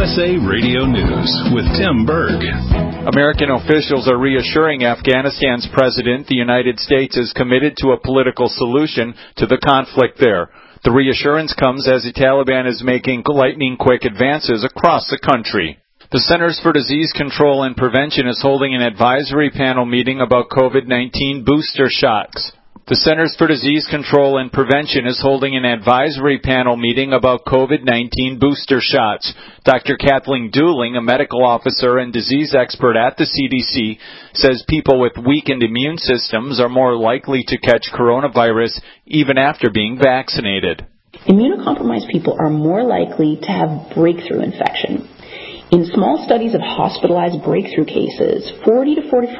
USA Radio News with Tim Berg. American officials are reassuring Afghanistan's president the United States is committed to a political solution to the conflict there. The reassurance comes as the Taliban is making lightning-quick advances across the country. The Centers for Disease Control and Prevention is holding an advisory panel meeting about COVID-19 booster shots. The Centers for Disease Control and Prevention is holding an advisory panel meeting about COVID-19 booster shots. Dr. Kathleen Dooling, a medical officer and disease expert at the CDC, says people with weakened immune systems are more likely to catch coronavirus even after being vaccinated. Immunocompromised people are more likely to have breakthrough infection. In small studies of hospitalized breakthrough cases, 40 to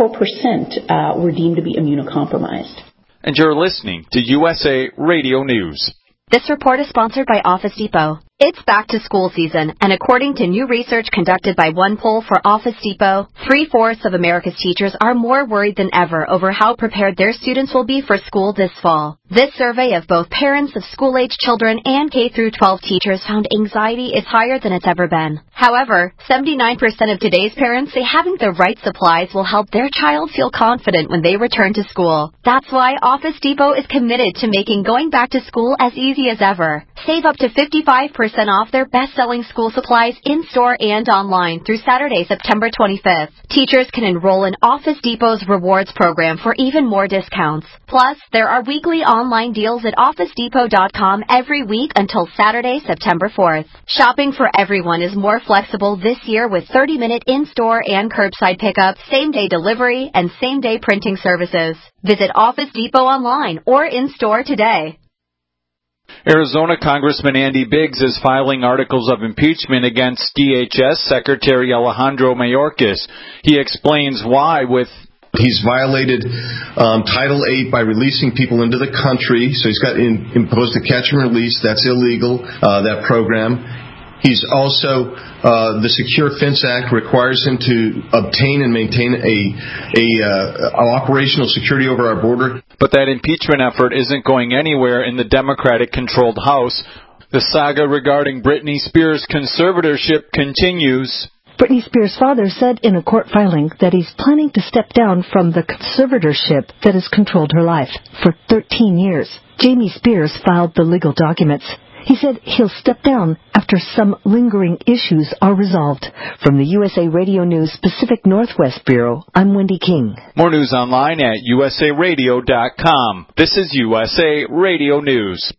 44% were deemed to be immunocompromised. And you're listening to USA Radio News. This report is sponsored by Office Depot. It's back to school season, and according to new research conducted by OnePoll for Office Depot, 3/4 of America's teachers are more worried than ever over how prepared their students will be for school this fall. This survey of both parents of school-age children and K-12 teachers found anxiety is higher than it's ever been. However, 79% of today's parents say having the right supplies will help their child feel confident when they return to school. That's why Office Depot is committed to making going back to school as easy as ever. Save up to 55% off their best-selling school supplies in-store and online through Saturday, September 25th. Teachers can enroll in Office Depot's rewards program for even more discounts. Plus, there are weekly online deals at OfficeDepot.com every week until Saturday, September 4th. Shopping for everyone is more flexible this year with 30-minute in-store and curbside pickup, same-day delivery, and same-day printing services. Visit Office Depot online or in-store today. Arizona Congressman Andy Biggs is filing articles of impeachment against DHS Secretary Alejandro Mayorkas. He explains why He's violated Title VIII by releasing people into the country, so he's got imposed a catch and release. That's illegal, that program. He's also, the Secure Fence Act requires him to obtain and maintain a operational security over our border. But that impeachment effort isn't going anywhere in the Democratic-controlled House. The saga regarding Britney Spears' conservatorship continues. Britney Spears' father said in a court filing that he's planning to step down from the conservatorship that has controlled her life for 13 years. Jamie Spears filed the legal documents. He said he'll step down after some lingering issues are resolved. From the USA Radio News Pacific Northwest Bureau, I'm Wendy King. More news online at usaradio.com. This is USA Radio News.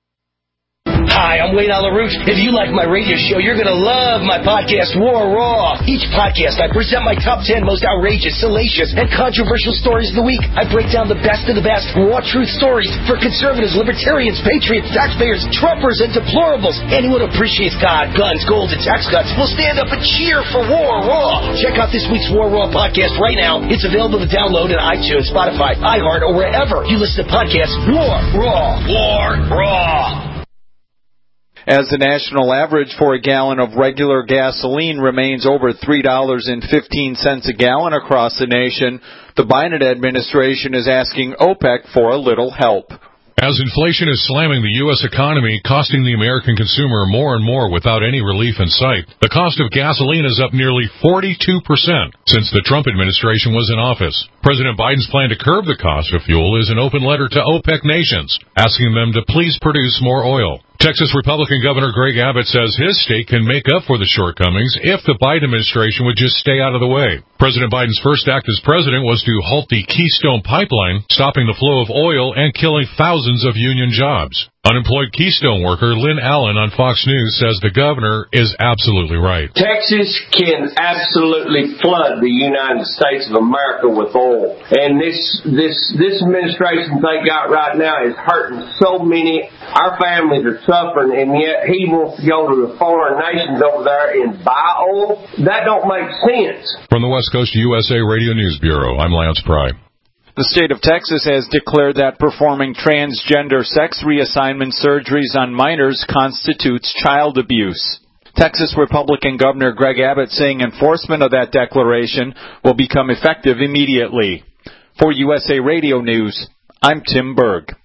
Hi, I'm Wayne LaRouche. If you like my radio show, you're going to love my podcast, War Raw. Each podcast, I present my top 10 most outrageous, salacious, and controversial stories of the week. I break down the best of the best raw truth stories for conservatives, libertarians, patriots, taxpayers, Trumpers, and deplorables. Anyone who appreciates God, guns, gold, and tax cuts will stand up and cheer for War Raw. Check out this week's War Raw podcast right now. It's available to download on iTunes, Spotify, iHeart, or wherever you listen to podcasts. War Raw. War Raw. As the national average for a gallon of regular gasoline remains over $3.15 a gallon across the nation, the Biden administration is asking OPEC for a little help. As inflation is slamming the U.S. economy, costing the American consumer more and more without any relief in sight, the cost of gasoline is up nearly 42% since the Trump administration was in office. President Biden's plan to curb the cost of fuel is an open letter to OPEC nations, asking them to please produce more oil. Texas Republican Governor Greg Abbott says his state can make up for the shortcomings if the Biden administration would just stay out of the way. President Biden's first act as president was to halt the Keystone Pipeline, stopping the flow of oil and killing thousands of union jobs. Unemployed Keystone worker Lynn Allen on Fox News says the governor is absolutely right. Texas can absolutely flood the United States of America with oil. And this administration they got right now is hurting so many. Our families are suffering, and yet he wants to go to the foreign nations over there and buy oil. That don't make sense. From the West Coast USA Radio News Bureau, I'm Lance Pry. The state of Texas has declared that performing transgender sex reassignment surgeries on minors constitutes child abuse. Texas Republican Governor Greg Abbott saying enforcement of that declaration will become effective immediately. For USA Radio News, I'm Tim Berg.